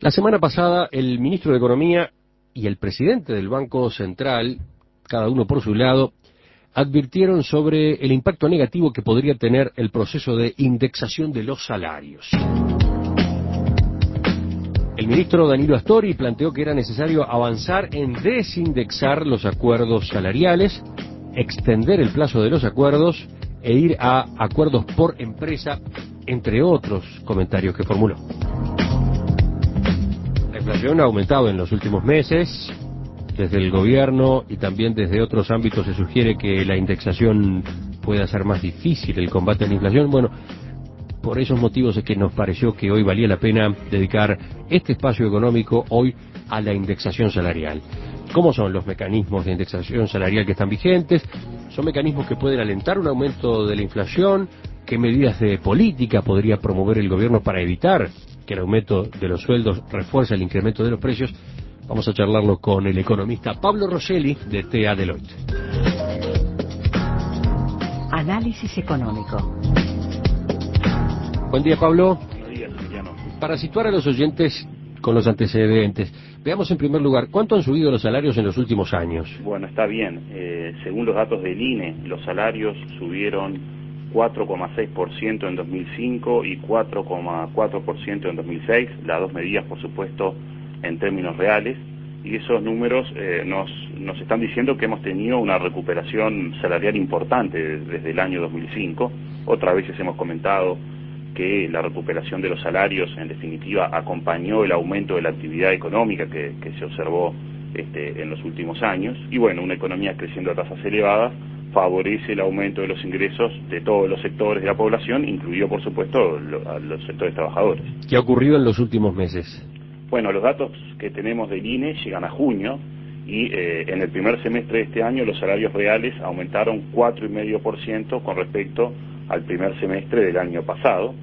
La semana pasada, el ministro de Economía y el presidente del Banco Central, cada uno por su lado, advirtieron sobre el impacto negativo que podría tener el proceso de indexación de los salarios. El ministro Danilo Astori planteó que era necesario avanzar en desindexar los acuerdos salariales, extender el plazo de los acuerdos e ir a acuerdos por empresa, entre otros comentarios que formuló. La inflación ha aumentado en los últimos meses. Desde el gobierno y también desde otros ámbitos se sugiere que la indexación pueda ser más difícil, el combate a la inflación. Bueno, por esos motivos es que nos pareció que hoy valía la pena dedicar este espacio económico hoy a la indexación salarial. ¿Cómo son los mecanismos de indexación salarial que están vigentes? ¿Son mecanismos que pueden alentar un aumento de la inflación? ¿Qué medidas de política podría promover el gobierno para evitar que el aumento de los sueldos refuerce el incremento de los precios? Vamos a charlarlo con el economista Pablo Rosselli de TA Deloitte. Análisis económico. Buen día, Pablo. Buenos días, Emiliano. Para situar a los oyentes con los antecedentes, veamos en primer lugar, ¿cuánto han subido los salarios en los últimos años? Bueno, está bien. Según los datos del INE, los salarios subieron 4,6% en 2005 y 4,4% en 2006, las dos medidas, por supuesto, en términos reales, y esos números nos están diciendo que hemos tenido una recuperación salarial importante desde el año 2005. Otras veces hemos comentado que la recuperación de los salarios, en definitiva, acompañó el aumento de la actividad económica que se observó en los últimos años. Y bueno, una economía creciendo a tasas elevadas favorece el aumento de los ingresos de todos los sectores de la población, incluido, por supuesto, a los sectores trabajadores. ¿Qué ha ocurrido en los últimos meses? Bueno, los datos que tenemos del INE llegan a junio y en el primer semestre de este año los salarios reales aumentaron 4,5% con respecto al primer semestre del año pasado.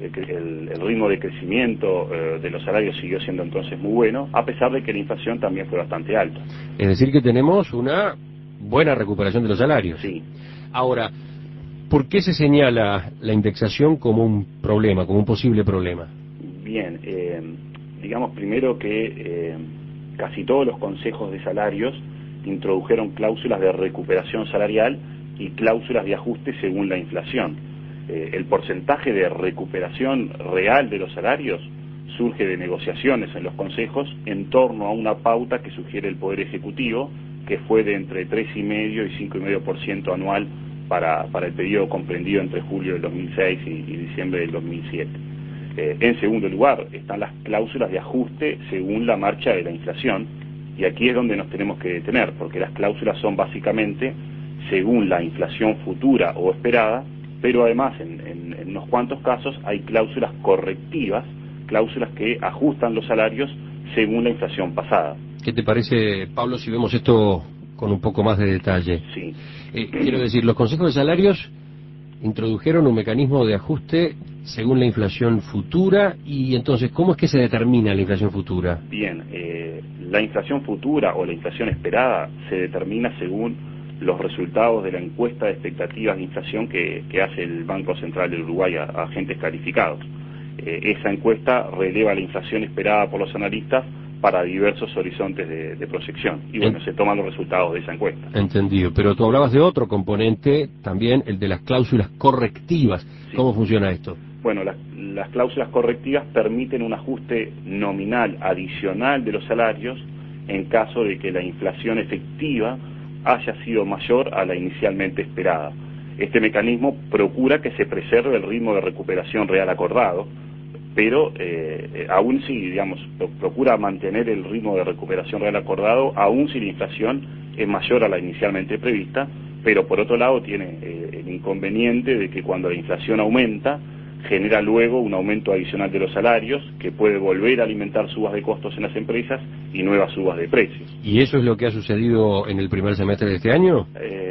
El ritmo de crecimiento de los salarios siguió siendo entonces muy bueno, a pesar de que la inflación también fue bastante alta. Es decir, que tenemos una buena recuperación de los salarios. Sí. Ahora, ¿por qué se señala la indexación como un problema, como un posible problema? Bien, digamos primero que casi todos los consejos de salarios introdujeron cláusulas de recuperación salarial y cláusulas de ajuste según la inflación. El porcentaje de recuperación real de los salarios surge de negociaciones en los consejos en torno a una pauta que sugiere el Poder Ejecutivo, que fue de entre 3,5% y 5,5% anual para el periodo comprendido entre julio del 2006 y diciembre del 2007. En segundo lugar, están las cláusulas de ajuste según la marcha de la inflación, y aquí es donde nos tenemos que detener, porque las cláusulas son básicamente según la inflación futura o esperada, pero además en unos cuantos casos hay cláusulas correctivas, cláusulas que ajustan los salarios según la inflación pasada. ¿Qué te parece, Pablo, si vemos esto con un poco más de detalle? Sí. Quiero decir, los consejos de salarios introdujeron un mecanismo de ajuste según la inflación futura, y entonces, ¿cómo es que se determina la inflación futura? Bien, la inflación futura o la inflación esperada se determina según los resultados de la encuesta de expectativas de inflación que hace el Banco Central del Uruguay a agentes calificados. Esa encuesta releva la inflación esperada por los analistas para diversos horizontes de proyección. Y bueno, se toman los resultados de esa encuesta. Entendido, pero tú hablabas de otro componente también, el de las cláusulas correctivas. Sí. ¿Cómo funciona esto? Bueno, las cláusulas correctivas permiten un ajuste nominal adicional de los salarios en caso de que la inflación efectiva haya sido mayor a la inicialmente esperada. Este mecanismo procura que se preserve el ritmo de recuperación real acordado, pero aún si, digamos, procura mantener el ritmo de recuperación real acordado, aún si la inflación es mayor a la inicialmente prevista, pero por otro lado tiene el inconveniente de que cuando la inflación aumenta, genera luego un aumento adicional de los salarios que puede volver a alimentar subas de costos en las empresas y nuevas subas de precios. ¿Y eso es lo que ha sucedido en el primer semestre de este año?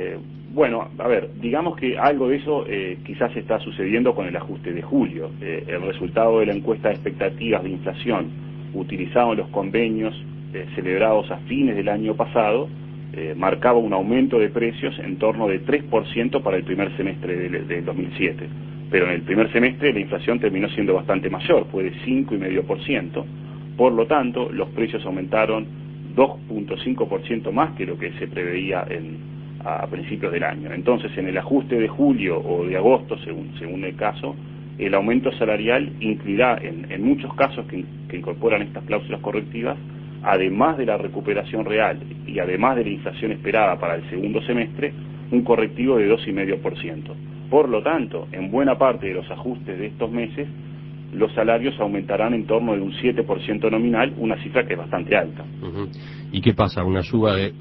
Bueno, a ver, digamos que algo de eso quizás está sucediendo con el ajuste de julio. El resultado de la encuesta de expectativas de inflación utilizado en los convenios celebrados a fines del año pasado marcaba un aumento de precios en torno de 3% para el primer semestre del 2007. Pero en el primer semestre la inflación terminó siendo bastante mayor, fue de 5,5%, Por lo tanto, los precios aumentaron 2.5% más que lo que se preveía a principios del año. Entonces, en el ajuste de julio o de agosto, según el caso, el aumento salarial incluirá, en muchos casos que incorporan estas cláusulas correctivas, además de la recuperación real y además de la inflación esperada para el segundo semestre, un correctivo de 2,5%. Por lo tanto, en buena parte de los ajustes de estos meses, los salarios aumentarán en torno de un 7% nominal, una cifra que es bastante alta. ¿Y qué pasa? ¿Una suba de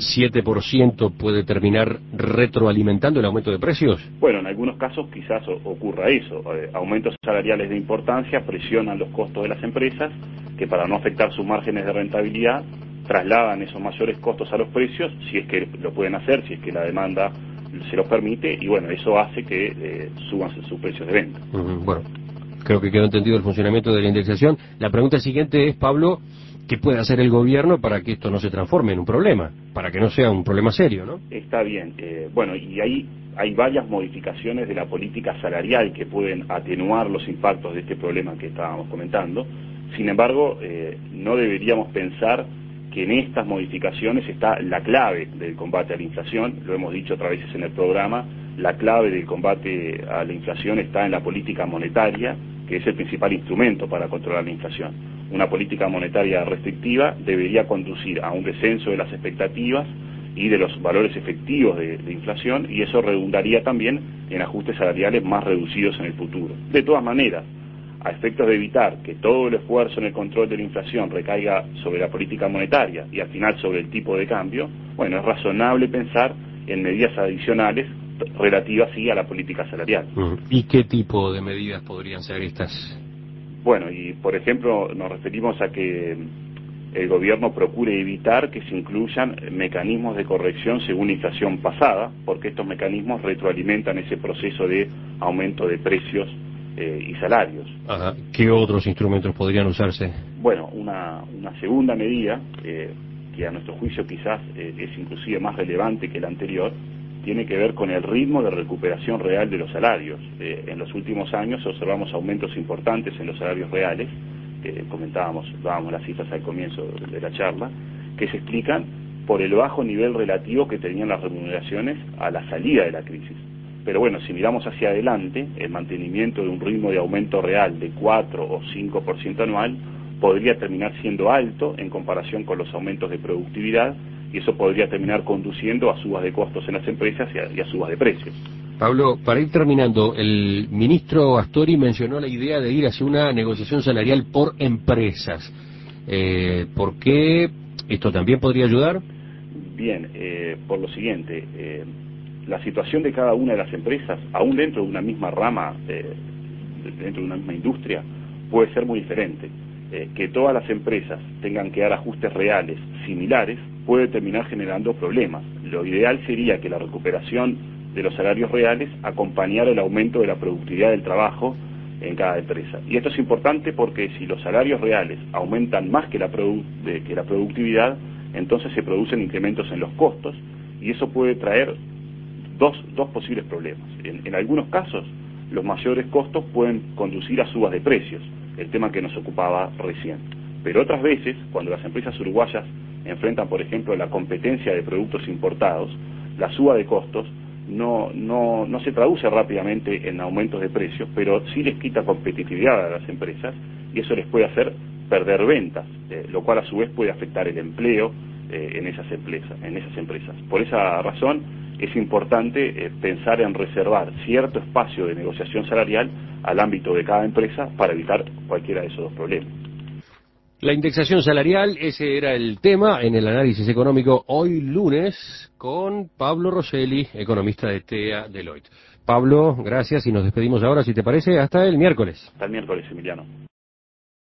7% puede terminar retroalimentando el aumento de precios? Bueno, en algunos casos quizás ocurra eso. Aumentos salariales de importancia presionan los costos de las empresas, que para no afectar sus márgenes de rentabilidad, trasladan esos mayores costos a los precios, si es que lo pueden hacer, si es que la demanda se los permite, y bueno, eso hace que suban sus precios de venta. Bueno, creo que quedó entendido el funcionamiento de la indexación. La pregunta siguiente es, Pablo, ¿qué puede hacer el gobierno para que esto no se transforme en un problema? Para que no sea un problema serio, ¿no? Está bien. Bueno, y ahí hay varias modificaciones de la política salarial que pueden atenuar los impactos de este problema que estábamos comentando. Sin embargo, no deberíamos pensar que en estas modificaciones está la clave del combate a la inflación. Lo hemos dicho otras veces en el programa, la clave del combate a la inflación está en la política monetaria, que es el principal instrumento para controlar la inflación. Una política monetaria restrictiva debería conducir a un descenso de las expectativas y de los valores efectivos de inflación, y eso redundaría también en ajustes salariales más reducidos en el futuro. De todas maneras, a efectos de evitar que todo el esfuerzo en el control de la inflación recaiga sobre la política monetaria y al final sobre el tipo de cambio, bueno, es razonable pensar en medidas adicionales relativas sí a la política salarial. ¿Y qué tipo de medidas podrían ser estas? Bueno, y por ejemplo nos referimos a que el gobierno procure evitar que se incluyan mecanismos de corrección según la inflación pasada, porque estos mecanismos retroalimentan ese proceso de aumento de precios y salarios. Ajá. ¿Qué otros instrumentos podrían usarse? Bueno, una segunda medida, que a nuestro juicio quizás es inclusive más relevante que la anterior, tiene que ver con el ritmo de recuperación real de los salarios. En los últimos años observamos aumentos importantes en los salarios reales, dábamos las cifras al comienzo de la charla, que se explican por el bajo nivel relativo que tenían las remuneraciones a la salida de la crisis. Pero bueno, si miramos hacia adelante, el mantenimiento de un ritmo de aumento real de 4 o 5% anual podría terminar siendo alto en comparación con los aumentos de productividad, y eso podría terminar conduciendo a subas de costos en las empresas y a subas de precios. Pablo, para ir terminando, el ministro Astori mencionó la idea de ir hacia una negociación salarial por empresas. ¿Por qué esto también podría ayudar? Bien, por lo siguiente, la situación de cada una de las empresas, aún dentro de una misma rama, dentro de una misma industria, puede ser muy diferente. Que todas las empresas tengan que dar ajustes reales similares puede terminar generando problemas. Lo ideal sería que la recuperación de los salarios reales acompañara el aumento de la productividad del trabajo en cada empresa. Y esto es importante porque si los salarios reales aumentan más que la productividad, entonces se producen incrementos en los costos, y eso puede traer dos posibles problemas. En algunos casos, los mayores costos pueden conducir a subas de precios, el tema que nos ocupaba recién. Pero otras veces, cuando las empresas uruguayas enfrentan, por ejemplo, la competencia de productos importados, la suba de costos no se traduce rápidamente en aumentos de precios, pero sí les quita competitividad a las empresas, y eso les puede hacer perder ventas, lo cual a su vez puede afectar el empleo en esas empresas. Por esa razón es importante pensar en reservar cierto espacio de negociación salarial al ámbito de cada empresa para evitar cualquiera de esos dos problemas. La indexación salarial, ese era el tema en el análisis económico hoy lunes con Pablo Rosselli, economista de TEA Deloitte. Pablo, gracias, y nos despedimos ahora, si te parece, hasta el miércoles. Hasta el miércoles, Emiliano.